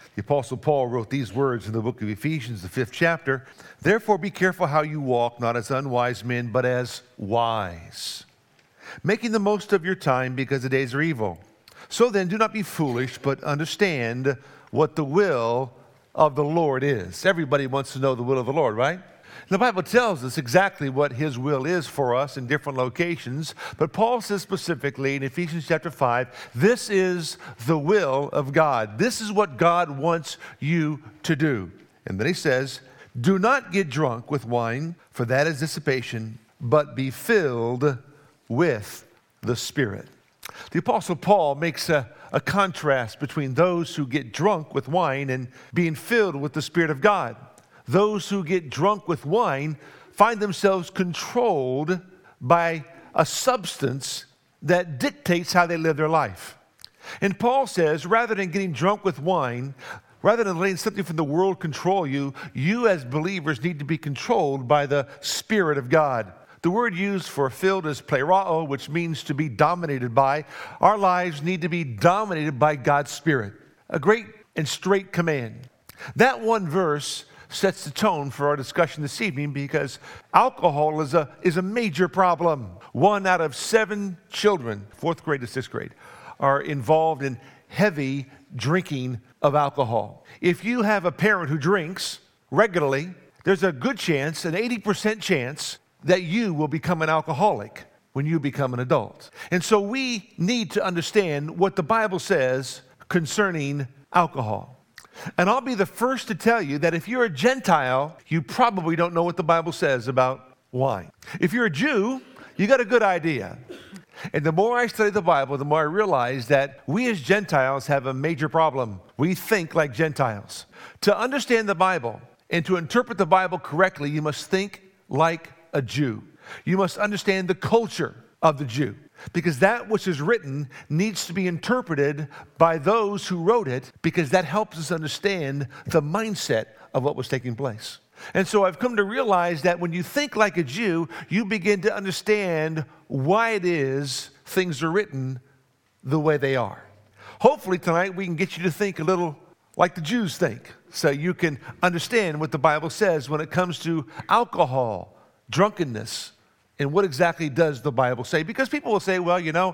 The Apostle Paul wrote these words in the book of Ephesians, the 5th chapter. Therefore be careful how you walk, not as unwise men, but as wise, making the most of your time because the days are evil. So then do not be foolish, but understand what the will of the Lord is. Everybody wants to know the will of the Lord, right? The Bible tells us exactly what his will is for us in different locations, but Paul says specifically in Ephesians chapter 5, this is the will of God. This is what God wants you to do. And then he says, do not get drunk with wine, for that is dissipation, but be filled with the Spirit. The Apostle Paul makes a contrast between those who get drunk with wine and being filled with the Spirit of God. Those who get drunk with wine find themselves controlled by a substance that dictates how they live their life. And Paul says, rather than getting drunk with wine, rather than letting something from the world control you, you as believers need to be controlled by the Spirit of God. The word used for filled is plerao, which means to be dominated by. Our lives need to be dominated by God's Spirit. A great and straight command. That one verse sets the tone for our discussion this evening because alcohol is a major problem. 1 out of 7 children, 4th grade to 6th grade, are involved in heavy drinking of alcohol. If you have a parent who drinks regularly, there's a good chance, an 80% chance, that you will become an alcoholic when you become an adult. And so we need to understand what the Bible says concerning alcohol. And I'll be the first to tell you that if you're a Gentile, you probably don't know what the Bible says about wine. If you're a Jew, you got a good idea. And the more I study the Bible, the more I realize that we as Gentiles have a major problem. We think like Gentiles. To understand the Bible and to interpret the Bible correctly, you must think like a Jew. You must understand the culture of the Jew, because that which is written needs to be interpreted by those who wrote it, because that helps us understand the mindset of what was taking place. And so I've come to realize that when you think like a Jew, you begin to understand why it is things are written the way they are. Hopefully tonight we can get you to think a little like the Jews think, so you can understand what the Bible says when it comes to alcohol, drunkenness, and what exactly does the Bible say? Because people will say, well,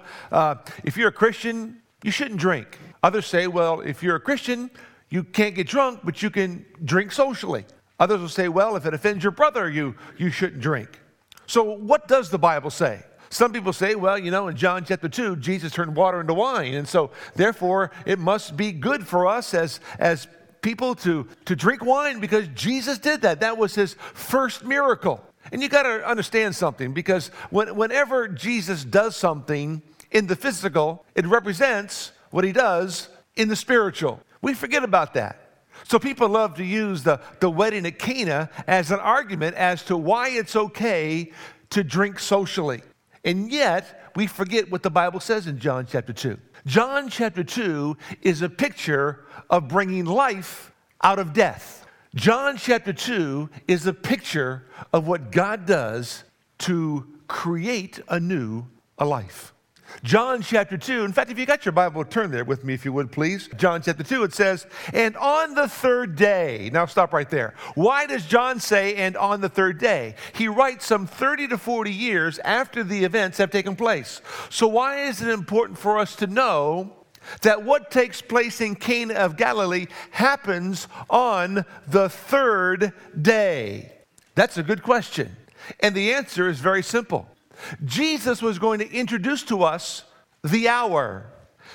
if you're a Christian, you shouldn't drink. Others say, well, if you're a Christian, you can't get drunk, but you can drink socially. Others will say, well, if it offends your brother, you shouldn't drink. So what does the Bible say? Some people say, well, in John chapter 2, Jesus turned water into wine. And so therefore, it must be good for us as people to drink wine because Jesus did that. That was his first miracle. And you got to understand something, because whenever Jesus does something in the physical, it represents what he does in the spiritual. We forget about that. So people love to use the wedding at Cana as an argument as to why it's okay to drink socially. And yet, we forget what the Bible says in John chapter 2. John chapter 2 is a picture of bringing life out of death. John chapter 2 is a picture of what God does to create anew a life. John chapter 2, in fact, if you got your Bible, turn there with me if you would, please. John chapter 2, it says, and on the third day. Now stop right there. Why does John say, and on the third day? He writes some 30 to 40 years after the events have taken place. So why is it important for us to know that what takes place in Cana of Galilee happens on the third day? That's a good question. And the answer is very simple. Jesus was going to introduce to us the hour.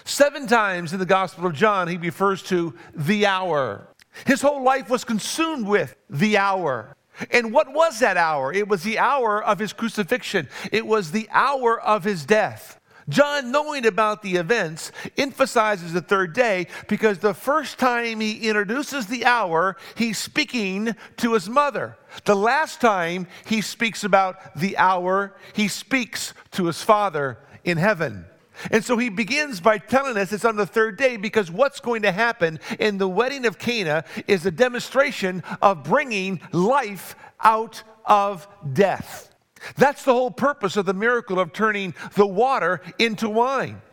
7 times in the Gospel of John, he refers to the hour. His whole life was consumed with the hour. And what was that hour? It was the hour of his crucifixion. It was the hour of his death. John, knowing about the events, emphasizes the third day because the first time he introduces the hour, he's speaking to his mother. The last time he speaks about the hour, he speaks to his Father in heaven. And so he begins by telling us it's on the third day, because what's going to happen in the wedding of Cana is a demonstration of bringing life out of death. That's the whole purpose of the miracle of turning the water into wine.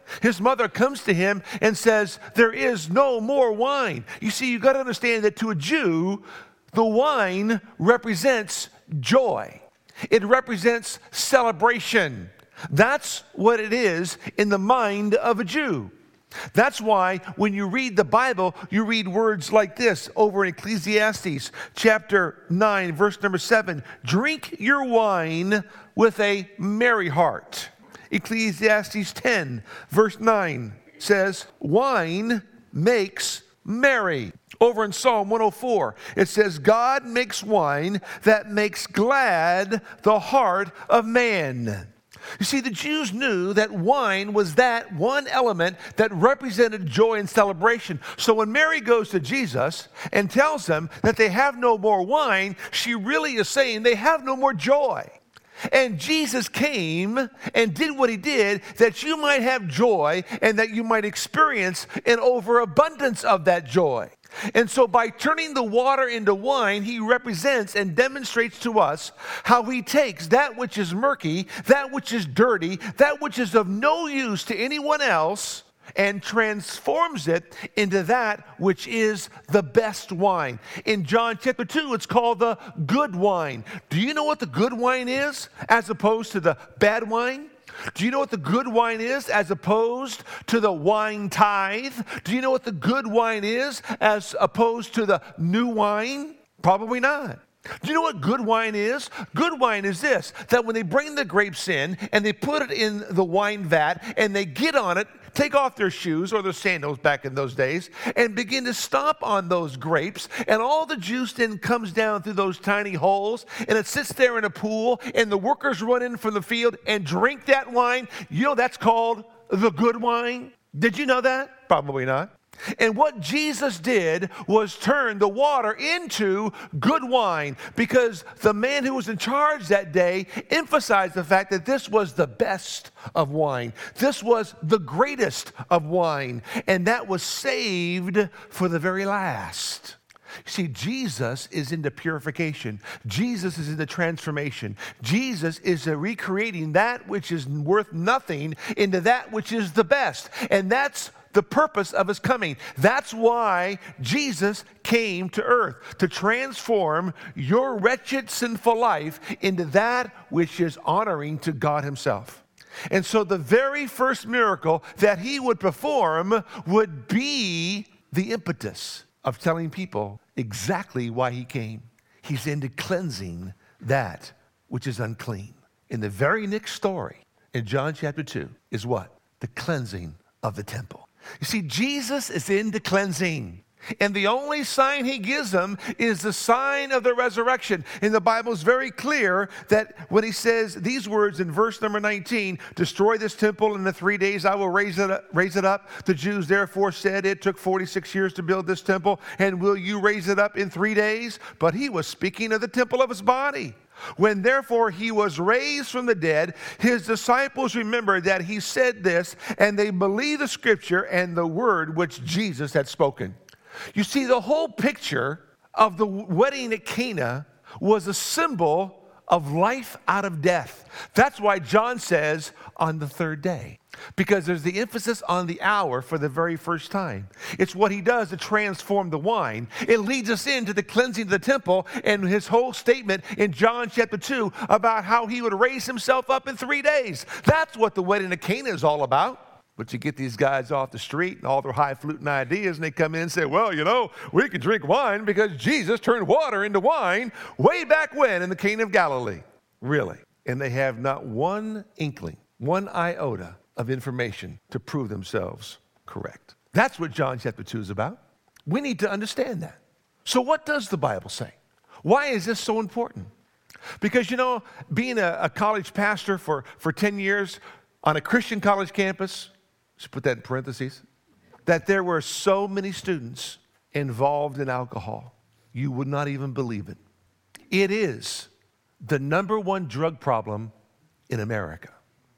His mother comes to him and says, there is no more wine. You see, you've got to understand that to a Jew, the wine represents joy. It represents celebration. That's what it is in the mind of a Jew. That's why when you read the Bible, you read words like this over in Ecclesiastes chapter 9, verse number 7. Drink your wine with a merry heart. Ecclesiastes 10, verse 9 says, wine makes merry. Over in Psalm 104, it says, God makes wine that makes glad the heart of man. You see, the Jews knew that wine was that one element that represented joy and celebration. So when Mary goes to Jesus and tells him that they have no more wine, she really is saying they have no more joy. And Jesus came and did what he did that you might have joy and that you might experience an overabundance of that joy. And so by turning the water into wine, he represents and demonstrates to us how he takes that which is murky, that which is dirty, that which is of no use to anyone else, and transforms it into that which is the best wine. In John chapter 2, it's called the good wine. Do you know what the good wine is as opposed to the bad wine? Do you know what the good wine is as opposed to the wine tithe? Do you know what the good wine is as opposed to the new wine? Probably not. Do you know what good wine is? Good wine is this, that when they bring the grapes in and they put it in the wine vat and they get on it, take off their shoes or their sandals back in those days and begin to stomp on those grapes, and all the juice then comes down through those tiny holes and it sits there in a pool, and the workers run in from the field and drink that wine. You know that's called the good wine. Did you know that? Probably not. And what Jesus did was turn the water into good wine, because the man who was in charge that day emphasized the fact that this was the best of wine. This was the greatest of wine, and that was saved for the very last. You see, Jesus is into purification. Jesus is into transformation. Jesus is recreating that which is worth nothing into that which is the best. And that's the purpose of his coming. That's why Jesus came to earth, to transform your wretched, sinful life into that which is honoring to God himself. And so the very first miracle that he would perform would be the impetus of telling people exactly why he came. He's into cleansing that which is unclean. In the very next story, in John chapter 2, is what? The cleansing of the temple. You see, Jesus is into cleansing. And the only sign he gives them is the sign of the resurrection. And the Bible is very clear that when he says these words in verse number 19, destroy this temple, and in 3 days I will raise it up. The Jews therefore said, it took 46 years to build this temple, and will you raise it up in 3 days? But he was speaking of the temple of his body. When therefore he was raised from the dead, his disciples remembered that he said this, and they believed the scripture and the word which Jesus had spoken. You see, the whole picture of the wedding at Cana was a symbol of life out of death. That's why John says on the third day, because there's the emphasis on the hour for the very first time. It's what he does to transform the wine. It leads us into the cleansing of the temple and his whole statement in John chapter 2 about how he would raise himself up in 3 days. That's what the wedding at Cana is all about. But you get these guys off the street and all their highfalutin ideas, and they come in and say, well, you know, we can drink wine because Jesus turned water into wine way back when in the Cana of Galilee. Really. And they have not one inkling, one iota of information to prove themselves correct. That's what John chapter 2 is about. We need to understand that. So what does the Bible say? Why is this so important? Because, you know, being a college pastor for 10 years on a Christian college campus, just put that in parentheses, that there were so many students involved in alcohol, you would not even believe it. It is the number one drug problem in America.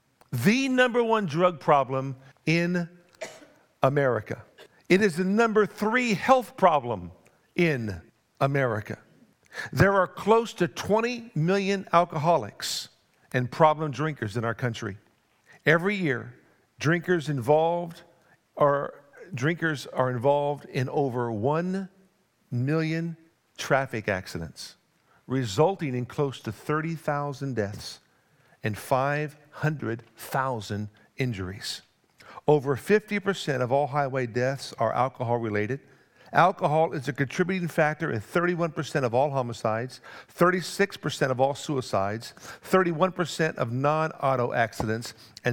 The number one drug problem in America. It is the number 3 health problem in America. There are close to 20 million alcoholics and problem drinkers in our country. Every year, Drinkers are involved in over 1 million traffic accidents, resulting in close to 30,000 deaths and 500,000 injuries. Over 50% of all highway deaths are alcohol related. Alcohol is a contributing factor in 31% of all homicides, 36% of all suicides, 31% of non-auto accidents, and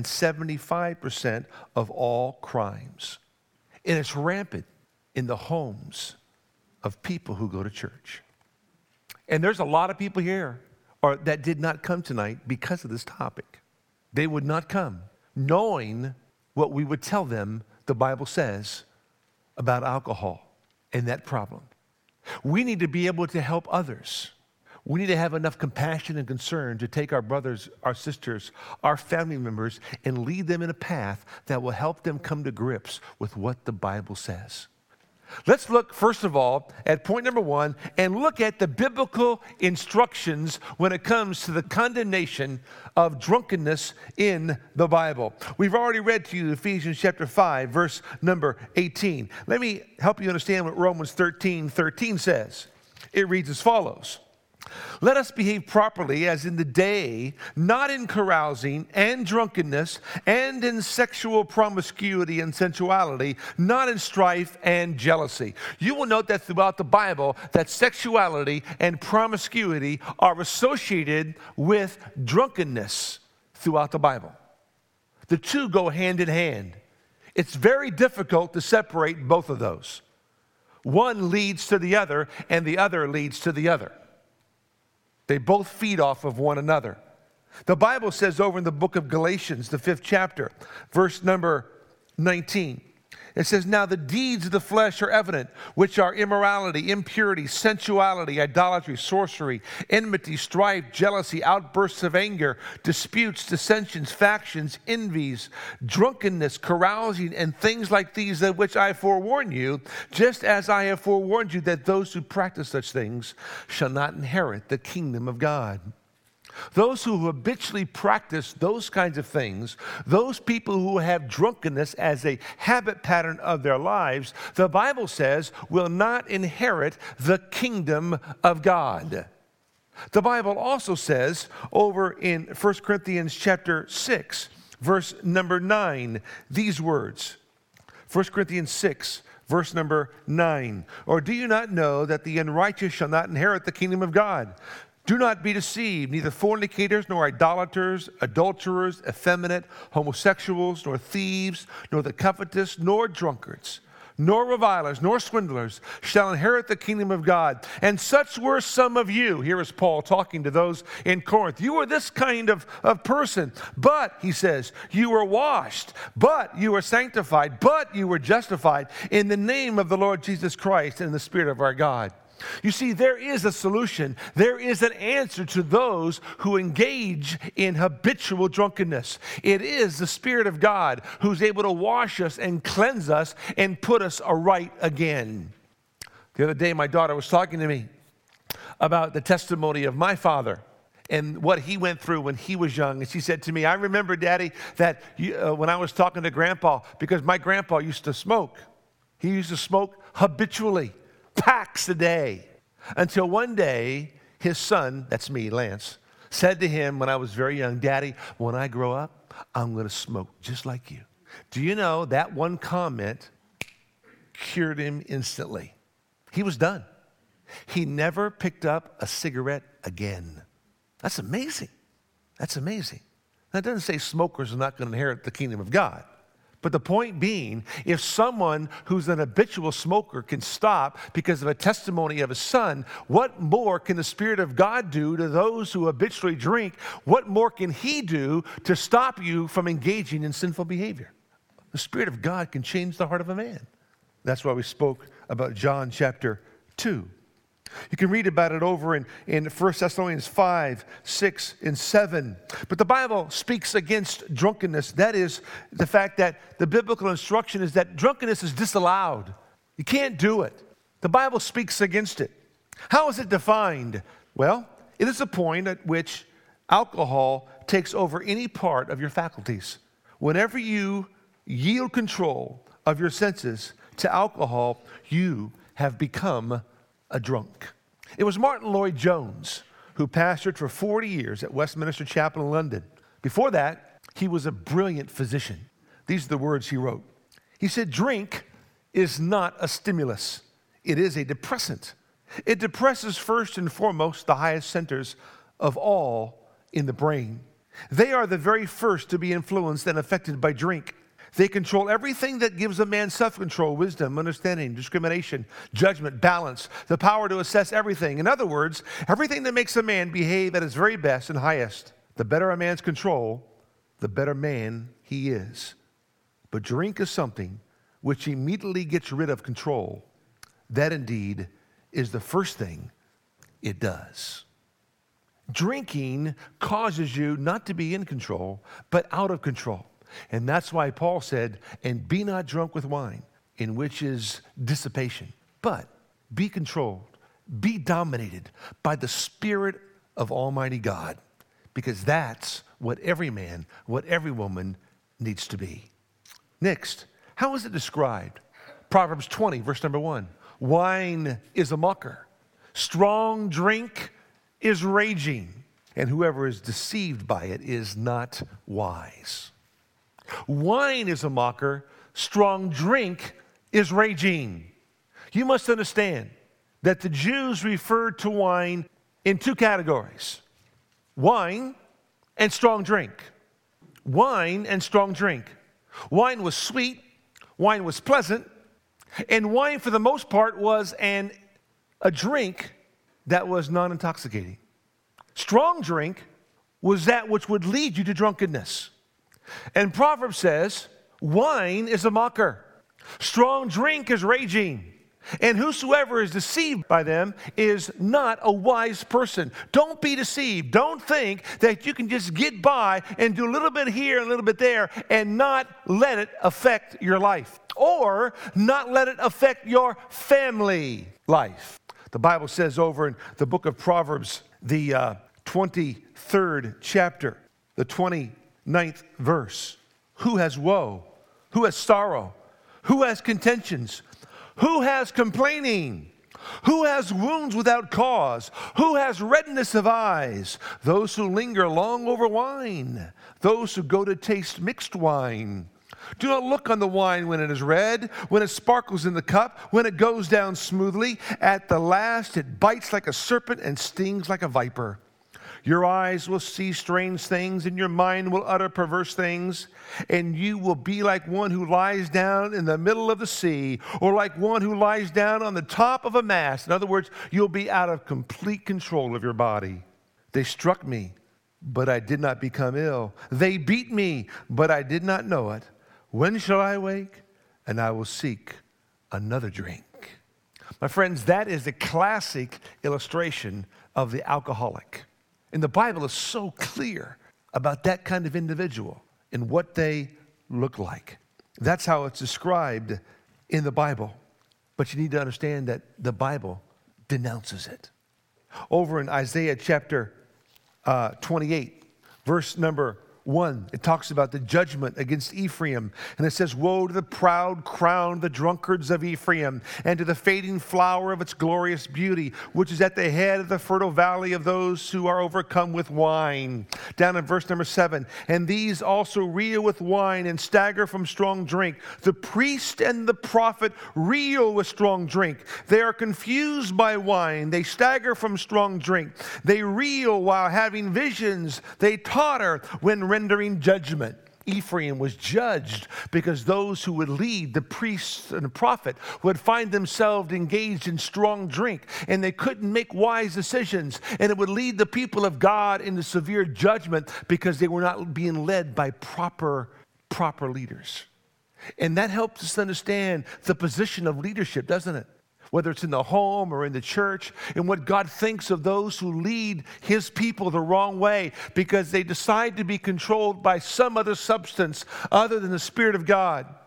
75% of all crimes. And it's rampant in the homes of people who go to church. And there's a lot of people here that did not come tonight because of this topic. They would not come knowing what we would tell them the Bible says about alcohol and that problem. We need to be able to help others. We need to have enough compassion and concern to take our brothers, our sisters, our family members, and lead them in a path that will help them come to grips with what the Bible says. Let's look, first of all, at point number 1 and look at the biblical instructions when it comes to the condemnation of drunkenness in the Bible. We've already read to you Ephesians chapter 5, verse number 18. Let me help you understand what Romans 13:13 says. It reads as follows. Let us behave properly as in the day, not in carousing and drunkenness and in sexual promiscuity and sensuality, not in strife and jealousy. You will note that throughout the Bible that sexuality and promiscuity are associated with drunkenness throughout the Bible. The two go hand in hand. It's very difficult to separate both of those. One leads to the other, and the other leads to the other. They both feed off of one another. The Bible says over in the book of Galatians, the 5th chapter, verse number 19, it says, now the deeds of the flesh are evident, which are immorality, impurity, sensuality, idolatry, sorcery, enmity, strife, jealousy, outbursts of anger, disputes, dissensions, factions, envies, drunkenness, carousing, and things like these, of which I forewarn you, just as I have forewarned you, that those who practice such things shall not inherit the kingdom of God. Those who habitually practice those kinds of things, those people who have drunkenness as a habit pattern of their lives, the Bible says will not inherit the kingdom of God. The Bible also says over in 1 Corinthians chapter 6, verse number 9, these words. 1 Corinthians 6, verse number 9. Or do you not know that the unrighteous shall not inherit the kingdom of God? Do not be deceived, neither fornicators, nor idolaters, adulterers, effeminate, homosexuals, nor thieves, nor the covetous, nor drunkards, nor revilers, nor swindlers shall inherit the kingdom of God. And such were some of you. Here is Paul talking to those in Corinth. You were this kind of person. But, he says, you were washed, but you were sanctified, but you were justified in the name of the Lord Jesus Christ and in the Spirit of our God. You see, there is a solution. There is an answer to those who engage in habitual drunkenness. It is the Spirit of God who's able to wash us and cleanse us and put us aright again. The other day, my daughter was talking to me about the testimony of my father and what he went through when he was young. And she said to me, I remember, Daddy, that when I was talking to Grandpa, because my grandpa used to smoke. He used to smoke habitually. Packs a day, until one day his son, that's me, Lance, said to him when I was very young, Daddy, when I grow up, I'm going to smoke just like you. Do you know that one comment cured him instantly? He was done. He never picked up a cigarette again. That's amazing. That's amazing. That doesn't say smokers are not going to inherit the kingdom of God. But the point being, if someone who's an habitual smoker can stop because of a testimony of a son, what more can the Spirit of God do to those who habitually drink? What more can He do to stop you from engaging in sinful behavior? The Spirit of God can change the heart of a man. That's why we spoke about John chapter 2. You can read about it over in 1 Thessalonians 5, 6, and 7. But the Bible speaks against drunkenness. That is the fact that the biblical instruction is that drunkenness is disallowed. You can't do it. The Bible speaks against it. How is it defined? Well, it is a point at which alcohol takes over any part of your faculties. Whenever you yield control of your senses to alcohol, you have become a drunk. It was Martin Lloyd-Jones who pastored for 40 years at Westminster Chapel in London. Before that, he was a brilliant physician. These are the words he wrote. He said, "Drink is not a stimulus. It is a depressant. It depresses first and foremost the highest centers of all in the brain. They are the very first to be influenced and affected by drink. They control everything that gives a man self-control, wisdom, understanding, discrimination, judgment, balance, the power to assess everything. In other words, everything that makes a man behave at his very best and highest. The better a man's control, the better man he is. But drink is something which immediately gets rid of control. That indeed is the first thing it does." Drinking causes you not to be in control, but out of control. And that's why Paul said, "And be not drunk with wine, in which is dissipation, but be controlled, be dominated by the Spirit of Almighty God," because that's what every man, what every woman needs to be. Next, how is it described? Proverbs 20, verse number 1. Wine is a mocker. Strong drink is raging, and whoever is deceived by it is not wise. Wine is a mocker. Strong drink is raging. You must understand that the Jews referred to wine in two categories: wine and strong drink. Wine and strong drink. Wine was sweet, wine was pleasant, and wine for the most part was a drink that was non-intoxicating. Strong drink was that which would lead you to drunkenness. And Proverbs says, wine is a mocker. Strong drink is raging. And whosoever is deceived by them is not a wise person. Don't be deceived. Don't think that you can just get by and do a little bit here and a little bit there and not let it affect your life, or not let it affect your family life. The Bible says over in the book of Proverbs, the 23rd chapter, the 29th verse, who has woe? Who has sorrow? Who has contentions? Who has complaining? Who has wounds without cause? Who has redness of eyes? Those who linger long over wine. Those who go to taste mixed wine. Do not look on the wine when it is red, when it sparkles in the cup, when it goes down smoothly. At the last it bites like a serpent and stings like a viper. Your eyes will see strange things, and your mind will utter perverse things, and you will be like one who lies down in the middle of the sea, or like one who lies down on the top of a mast. In other words, you'll be out of complete control of your body. They struck me, but I did not become ill. They beat me, but I did not know it. When shall I wake? And I will seek another drink. My friends, that is the classic illustration of the alcoholic. And the Bible is so clear about that kind of individual and what they look like. That's how it's described in the Bible. But you need to understand that the Bible denounces it. Over in Isaiah chapter 28, verse number 1, it talks about the judgment against Ephraim. And it says, woe to the proud crown, the drunkards of Ephraim, and to the fading flower of its glorious beauty, which is at the head of the fertile valley of those who are overcome with wine. Down in verse number 7, and these also reel with wine and stagger from strong drink. The priest and the prophet reel with strong drink. They are confused by wine. They stagger from strong drink. They reel while having visions. They totter when rendering judgment. Ephraim was judged because those who would lead, the priests and the prophet, would find themselves engaged in strong drink, and they couldn't make wise decisions, and it would lead the people of God into severe judgment because they were not being led by proper leaders. And that helps us understand the position of leadership, doesn't it? Whether it's in the home or in the church, and what God thinks of those who lead his people the wrong way because they decide to be controlled by some other substance other than the Spirit of God.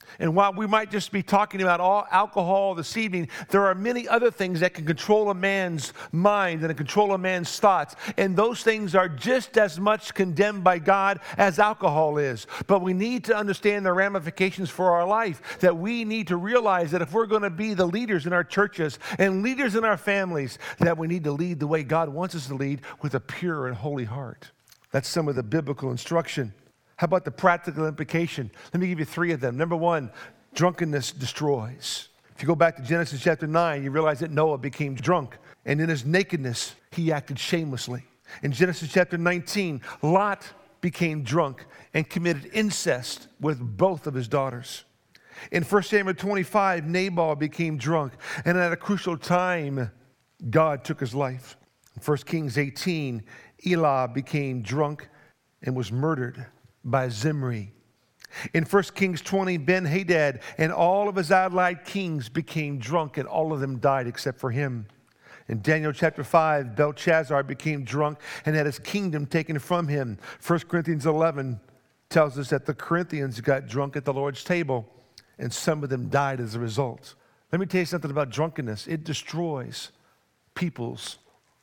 And while we might just be talking about all alcohol this evening, there are many other things that can control a man's mind and control a man's thoughts. And those things are just as much condemned by God as alcohol is. But we need to understand the ramifications for our life, that we need to realize that if we're going to be the leaders in our churches and leaders in our families, that we need to lead the way God wants us to lead with a pure and holy heart. That's some of the biblical instruction. How about the practical implication? Let me give you 3 of them. Number 1, drunkenness destroys. If you go back to Genesis chapter 9, you realize that Noah became drunk, and in his nakedness, he acted shamelessly. In Genesis chapter 19, Lot became drunk and committed incest with both of his daughters. In 1 Samuel 25, Nabal became drunk, and at a crucial time, God took his life. In 1 Kings 18, Elah became drunk and was murdered by Zimri. In 1 Kings 20, Ben-Hadad and all of his allied kings became drunk, and all of them died except for him. In Daniel chapter 5, Belshazzar became drunk and had his kingdom taken from him. 1 Corinthians 11 tells us that the Corinthians got drunk at the Lord's table, and some of them died as a result. Let me tell you something about drunkenness. It destroys people's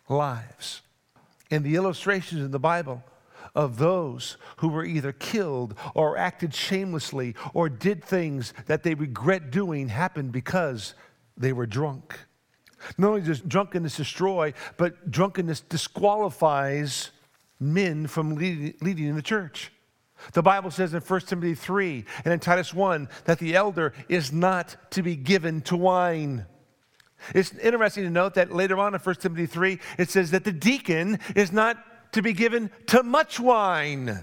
lives. And the illustrations in the Bible of those who were either killed or acted shamelessly or did things that they regret doing happened because they were drunk. Not only does drunkenness destroy, but drunkenness disqualifies men from leading in the church. The Bible says in 1 Timothy 3 and in Titus 1 that the elder is not to be given to wine. It's interesting to note that later on in 1 Timothy 3, it says that the deacon is not to be given to much wine.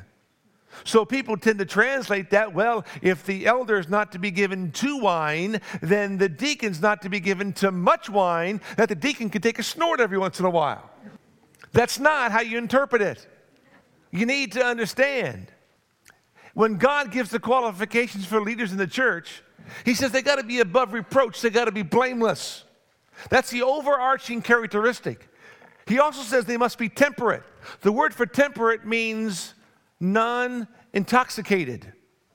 So people tend to translate that, well, if the elder is not to be given to wine, then the deacon's not to be given to much wine, that the deacon can take a snort every once in a while. That's not how you interpret it. You need to understand, when God gives the qualifications for leaders in the church, he says they got to be above reproach, they got to be blameless. That's the overarching characteristic. He also says they must be temperate. The word for temperate means non-intoxicated.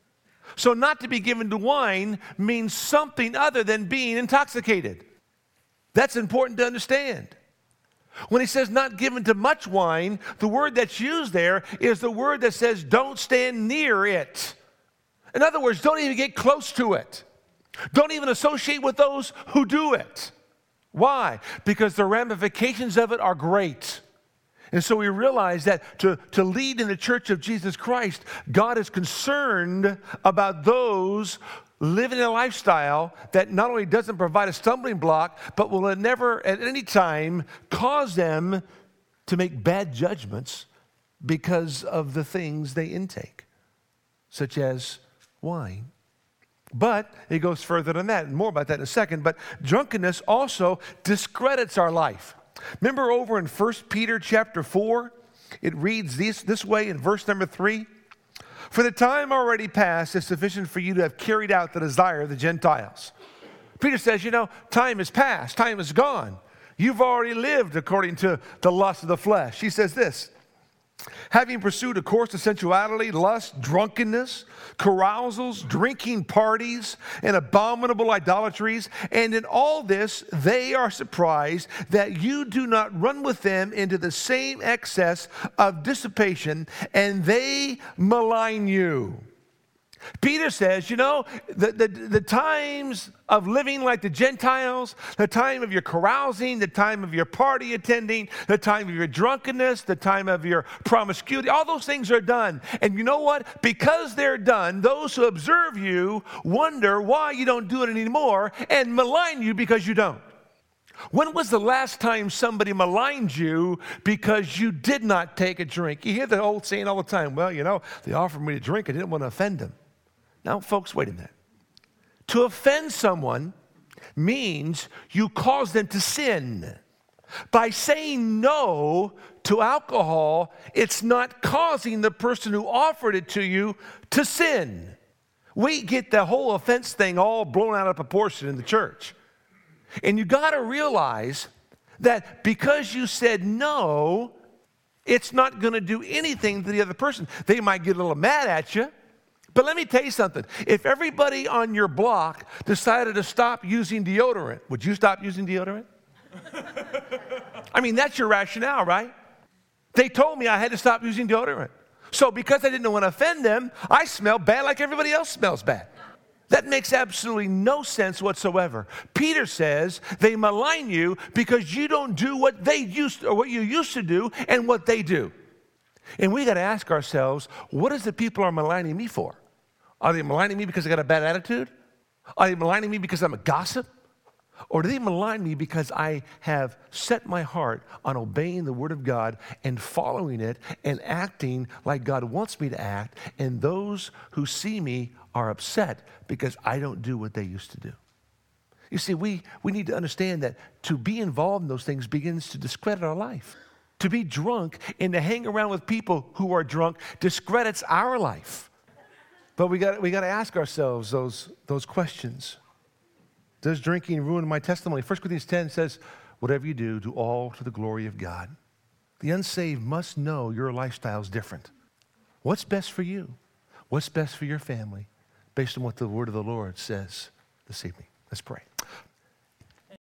So not to be given to wine means something other than being intoxicated. That's important to understand. When he says not given to much wine, the word that's used there is the word that says don't stand near it. In other words, don't even get close to it. Don't even associate with those who do it. Why? Because the ramifications of it are great. And so we realize that to lead in the church of Jesus Christ, God is concerned about those living a lifestyle that not only doesn't provide a stumbling block, but will never at any time cause them to make bad judgments because of the things they intake, such as wine. But it goes further than that, and more about that in a second. But drunkenness also discredits our life. Remember over in 1 Peter chapter 4, it reads this way in verse number 3. For the time already past is sufficient for you to have carried out the desire of the Gentiles. Peter says, time is past, time is gone. You've already lived according to the lust of the flesh. He says this, having pursued a course of sensuality, lust, drunkenness, carousals, drinking parties, and abominable idolatries, and in all this they are surprised that you do not run with them into the same excess of dissipation, and they malign you. Peter says, the times of living like the Gentiles, the time of your carousing, the time of your party attending, the time of your drunkenness, the time of your promiscuity, all those things are done. And you know what? Because they're done, those who observe you wonder why you don't do it anymore and malign you because you don't. When was the last time somebody maligned you because you did not take a drink? You hear the old saying all the time, well, they offered me a drink, I didn't want to offend them. Now, folks, wait a minute. To offend someone means you cause them to sin. By saying no to alcohol, it's not causing the person who offered it to you to sin. We get the whole offense thing all blown out of proportion in the church. And you got to realize that because you said no, it's not going to do anything to the other person. They might get a little mad at you. But let me tell you something. If everybody on your block decided to stop using deodorant, would you stop using deodorant? I mean, that's your rationale, right? They told me I had to stop using deodorant. So because I didn't want to offend them, I smell bad like everybody else smells bad. That makes absolutely no sense whatsoever. Peter says they malign you because you don't do what you used to do and what they do. And we got to ask ourselves, what is the people are maligning me for? Are they maligning me because I got a bad attitude? Are they maligning me because I'm a gossip? Or do they malign me because I have set my heart on obeying the Word of God and following it and acting like God wants me to act, and those who see me are upset because I don't do what they used to do? You see, we need to understand that to be involved in those things begins to discredit our life. To be drunk and to hang around with people who are drunk discredits our life. But we got to ask ourselves those questions. Does drinking ruin my testimony? 1 Corinthians 10 says, whatever you do, do all to the glory of God. The unsaved must know your lifestyle is different. What's best for you? What's best for your family? Based on what the word of the Lord says this evening. Let's pray.